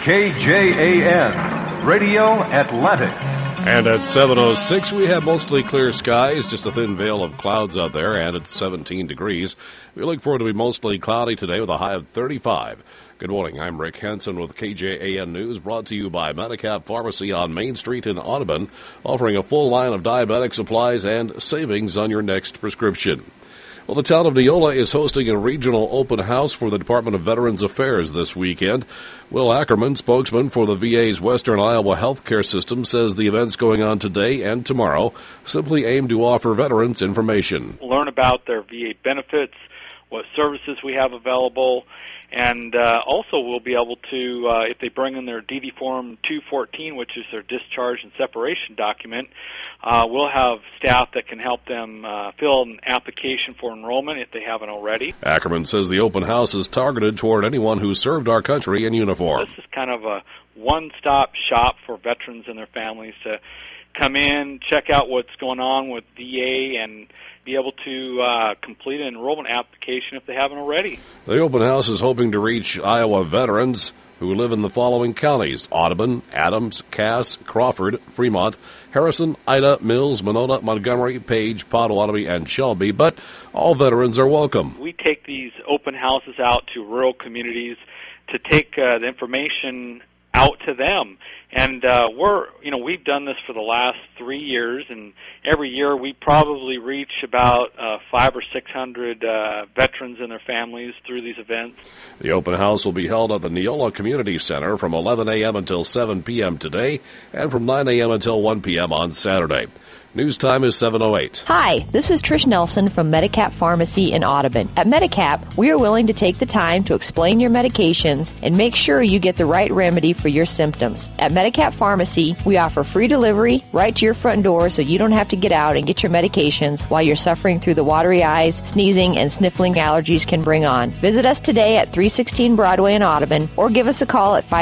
KJAN, Radio Atlantic. And at 7:06, we have mostly clear skies, just a thin veil of clouds out there, and it's 17 degrees. We look forward to be mostly cloudy today with a high of 35. Good morning, I'm Rick Hansen with KJAN News, brought to you by Medicap Pharmacy on Main Street in Audubon, offering a full line of diabetic supplies and savings on your next prescription. Well, the town of Neola is hosting a regional open house for the Department of Veterans Affairs this weekend. Will Ackerman, spokesman for the VA's Western Iowa Healthcare System, says the events going on today and tomorrow simply aim to offer veterans information. Learn about their VA benefits, what services we have available, and also we'll be able to, if they bring in their DD Form 214, which is their discharge and separation document, we'll have staff that can help them fill an application for enrollment if they haven't already. Ackerman says the open house is targeted toward anyone who served our country in uniform. This is kind of a one-stop shop for veterans and their families to come in, check out what's going on with VA, and be able to complete an enrollment application if they haven't already. The open house is hoping to reach Iowa veterans who live in the following counties: Audubon, Adams, Cass, Crawford, Fremont, Harrison, Ida, Mills, Monona, Montgomery, Page, Potawatomi, and Shelby, but all veterans are welcome. We take these open houses out to rural communities to take the information out to them. And we've done this for the last 3 years, and every year we probably reach about 500 or 600 veterans and their families through these events. The open house will be held at the Neola Community Center from 11 a.m. until 7 p.m. today, and from 9 a.m. until 1 p.m. on Saturday. News time is 7:08. Hi, this is Trish Nelson from Medicap Pharmacy in Audubon. At Medicap, we are willing to take the time to explain your medications and make sure you get the right remedy for your symptoms. At Medicap Pharmacy, we offer free delivery right to your front door so you don't have to get out and get your medications while you're suffering through the watery eyes, sneezing, and sniffling allergies can bring on. Visit us today at 316 Broadway in Audubon or give us a call at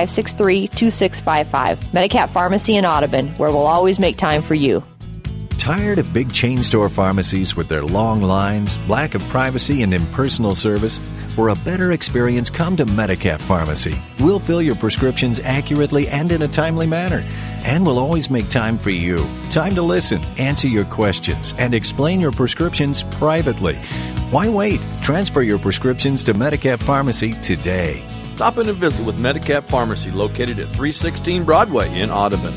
563-2655. Medicap Pharmacy in Audubon, where we'll always make time for you. Tired of big chain store pharmacies with their long lines, lack of privacy, and impersonal service? For a better experience, come to Medicap Pharmacy. We'll fill your prescriptions accurately and in a timely manner. And we'll always make time for you. Time to listen, answer your questions, and explain your prescriptions privately. Why wait? Transfer your prescriptions to Medicap Pharmacy today. Stop in and visit with Medicap Pharmacy, located at 316 Broadway in Audubon.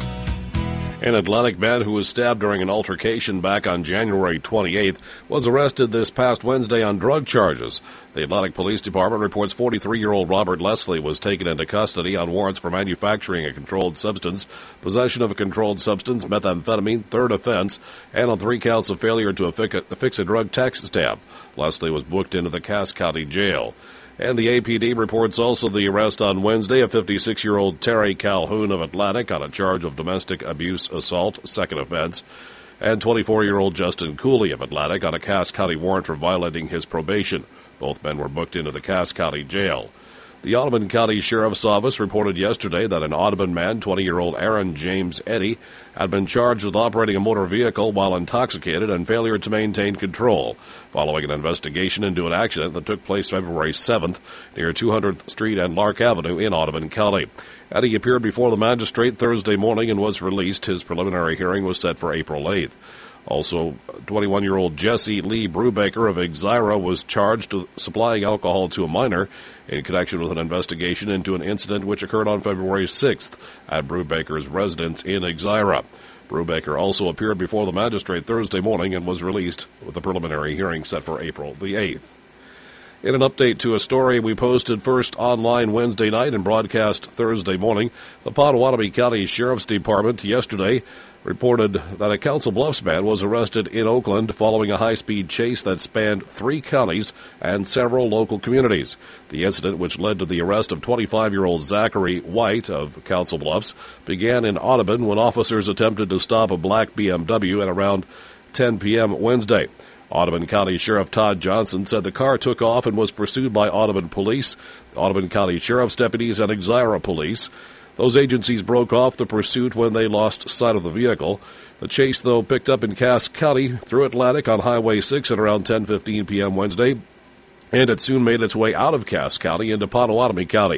An Atlantic man who was stabbed during an altercation back on January 28th was arrested this past Wednesday on drug charges. The Atlantic Police Department reports 43-year-old Robert Leslie was taken into custody on warrants for manufacturing a controlled substance, possession of a controlled substance, methamphetamine, third offense, and on 3 counts of failure to affix a drug tax stamp. Leslie was booked into the Cass County Jail. And the APD reports also the arrest on Wednesday of 56-year-old Terry Calhoun of Atlantic on a charge of domestic abuse assault, second offense, and 24-year-old Justin Cooley of Atlantic on a Cass County warrant for violating his probation. Both men were booked into the Cass County Jail. The Audubon County Sheriff's Office reported yesterday that an Audubon man, 20-year-old Aaron James Eddy, had been charged with operating a motor vehicle while intoxicated and failure to maintain control, following an investigation into an accident that took place February 7th near 200th Street and Lark Avenue in Audubon County. Eddy appeared before the magistrate Thursday morning and was released. His preliminary hearing was set for April 8th. Also, 21-year-old Jesse Lee Brubaker of Exira was charged with supplying alcohol to a minor in connection with an investigation into an incident which occurred on February 6th at Brubaker's residence in Exira. Brubaker also appeared before the magistrate Thursday morning and was released with a preliminary hearing set for April the 8th. In an update to a story we posted first online Wednesday night and broadcast Thursday morning, the Potawatomi County Sheriff's Department yesterday reported that a Council Bluffs man was arrested in Oakland following a high-speed chase that spanned 3 counties and several local communities. The incident, which led to the arrest of 25-year-old Zachary White of Council Bluffs, began in Audubon when officers attempted to stop a black BMW at around 10 p.m. Wednesday. Audubon County Sheriff Todd Johnson said the car took off and was pursued by Audubon Police, Audubon County Sheriff's deputies, and Exira Police. Those agencies broke off the pursuit when they lost sight of the vehicle. The chase, though, picked up in Cass County through Atlantic on Highway 6 at around 10:15 p.m. Wednesday, and it soon made its way out of Cass County into Potawatomi County.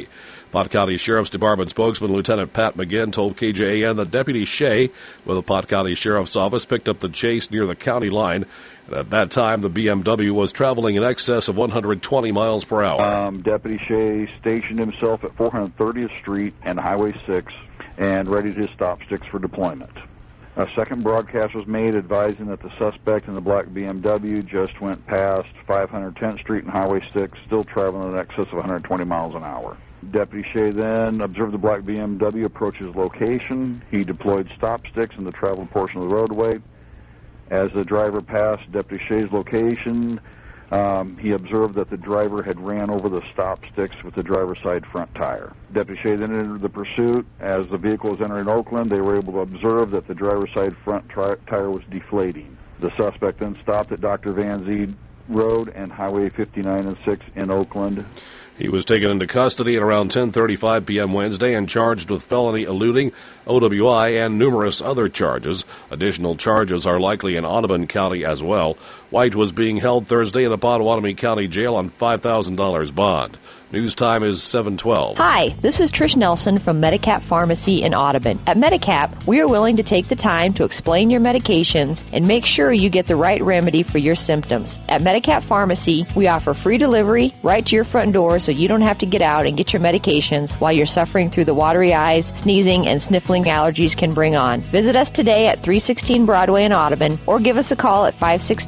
Pot County Sheriff's Department spokesman Lieutenant Pat McGinn told KJAN that Deputy Shea with the Pot County Sheriff's Office picked up the chase near the county line. And at that time, the BMW was traveling in excess of 120 miles per hour. Deputy Shea stationed himself at 430th Street and Highway 6 and readied his stop sticks for deployment. A second broadcast was made advising that the suspect in the black BMW just went past 510th Street and Highway 6, still traveling in excess of 120 miles an hour. Deputy Shea then observed the black BMW approach his location. He deployed stop sticks in the traveled portion of the roadway. As the driver passed Deputy Shea's location, he observed that the driver had ran over the stop sticks with the driver's side front tire. Deputy Shea then entered the pursuit. As the vehicle was entering Oakland, they were able to observe that the driver's side front tire was deflating. The suspect then stopped at Dr. Van Zee Road and Highway 59 and 6 in Oakland. He was taken into custody at around 10:35 p.m. Wednesday and charged with felony eluding, OWI, and numerous other charges. Additional charges are likely in Audubon County as well. White was being held Thursday in a Pottawatomie County jail on $5,000 bond. News time is 7:12. Hi, this is Trish Nelson from Medicap Pharmacy in Audubon. At Medicap, we are willing to take the time to explain your medications and make sure you get the right remedy for your symptoms. At Medicap Pharmacy, we offer free delivery right to your front door so you don't have to get out and get your medications while you're suffering through the watery eyes, sneezing, and sniffling allergies can bring on. Visit us today at 316 Broadway in Audubon or give us a call at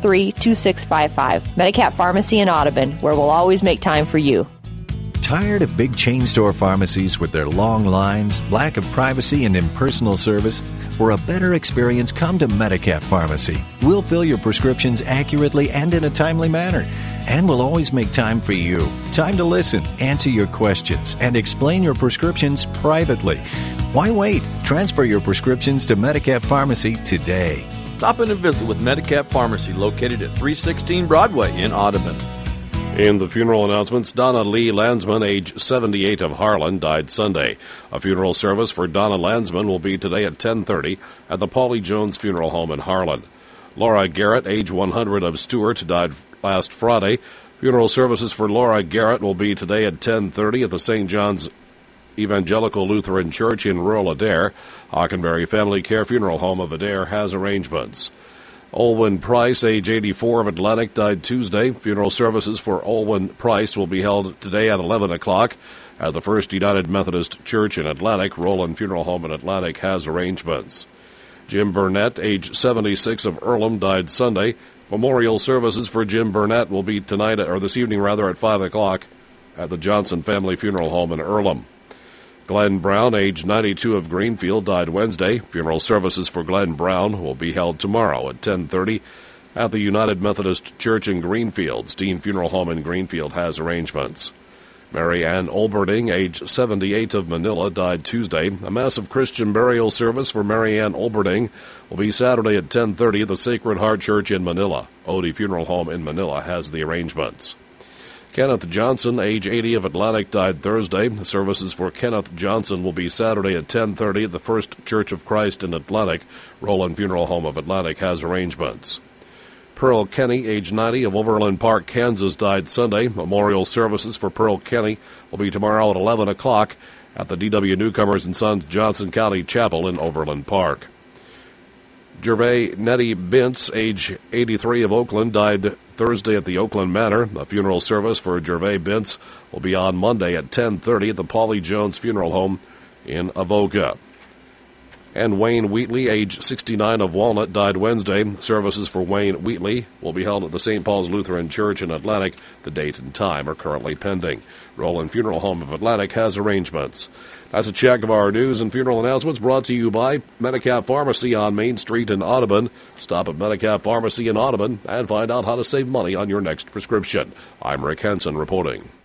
563-2655. Medicap Pharmacy in Audubon, where we'll always make time for you. Tired of big chain store pharmacies with their long lines, lack of privacy, and impersonal service? For a better experience, come to Medicap Pharmacy. We'll fill your prescriptions accurately and in a timely manner. And we'll always make time for you. Time to listen, answer your questions, and explain your prescriptions privately. Why wait? Transfer your prescriptions to Medicap Pharmacy today. Stop in and visit with Medicap Pharmacy, located at 316 Broadway in Audubon. In the funeral announcements, Donna Lee Landsman, age 78 of Harlan, died Sunday. A funeral service for Donna Landsman will be today at 10:30 at the Paulie Jones Funeral Home in Harlan. Laura Garrett, age 100 of Stewart, died last Friday. Funeral services for Laura Garrett will be today at 10:30 at the St. John's Evangelical Lutheran Church in rural Adair. Hockenberry Family Care Funeral Home of Adair has arrangements. Olwyn Price, age 84 of Atlantic, died Tuesday. Funeral services for Olwyn Price will be held today at 11 o'clock at the First United Methodist Church in Atlantic. Roland Funeral Home in Atlantic has arrangements. Jim Burnett, age 76 of Earlham, died Sunday. Memorial services for Jim Burnett will be tonight, or this evening rather, at 5 o'clock at the Johnson Family Funeral Home in Earlham. Glenn Brown, age 92 of Greenfield, died Wednesday. Funeral services for Glenn Brown will be held tomorrow at 10:30 at the United Methodist Church in Greenfield. Steen Funeral Home in Greenfield has arrangements. Mary Ann Olberding, age 78 of Manila, died Tuesday. A massive Christian burial service for Mary Ann Olberding will be Saturday at 10:30 at the Sacred Heart Church in Manila. Odie Funeral Home in Manila has the arrangements. Kenneth Johnson, age 80 of Atlantic, died Thursday. Services for Kenneth Johnson will be Saturday at 10:30 at the First Church of Christ in Atlantic. Roland Funeral Home of Atlantic has arrangements. Pearl Kenny, age 90 of Overland Park, Kansas, died Sunday. Memorial services for Pearl Kenny will be tomorrow at 11 o'clock at the D.W. Newcomers and Sons Johnson County Chapel in Overland Park. Gervais Nettie Bintz, age 83 of Oakland, died Thursday at the Oakland Manor. A funeral service for Gervais Bintz will be on Monday at 10:30 at the Paulie Jones Funeral Home in Avoca. And Wayne Wheatley, age 69 of Walnut, died Wednesday. Services for Wayne Wheatley will be held at the St. Paul's Lutheran Church in Atlantic. The date and time are currently pending. Roland Funeral Home of Atlantic has arrangements. That's a check of our news and funeral announcements brought to you by Medicap Pharmacy on Main Street in Audubon. Stop at Medicap Pharmacy in Audubon and find out how to save money on your next prescription. I'm Rick Henson reporting.